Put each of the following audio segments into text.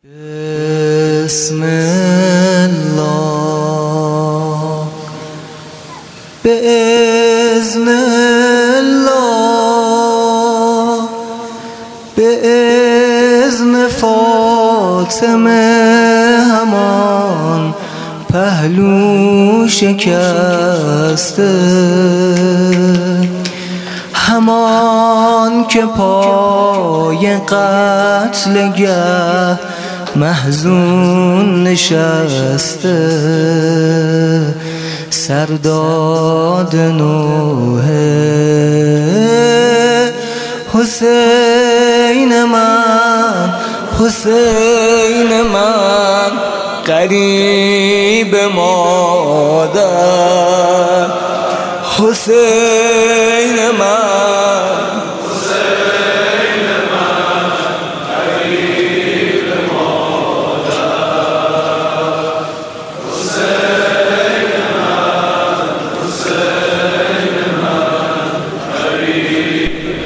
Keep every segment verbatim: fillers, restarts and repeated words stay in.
بسم الله بإذن الله بإذن فاطمه همان پهلو شکسته، همان که پای قتلگه محزون نشسته، سرداد نوح حسین من، حسین من قریب مادر، حسین من، حسین من قریب مادر، حسین من، حسین من قریب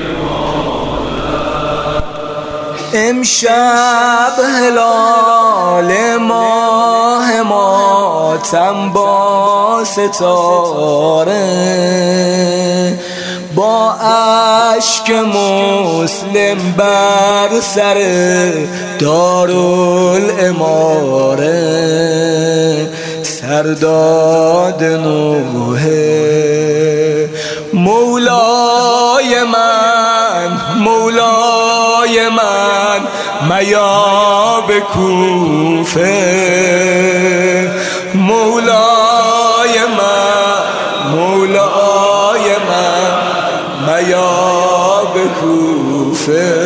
مادر. امشب هلال ماه ماتم با ستاره، با اشک مسلم بر سر دارالاماره، سرداد نوح مولای من، مولای من میا به کوفه، مولای من، مولای من میا به کوفه.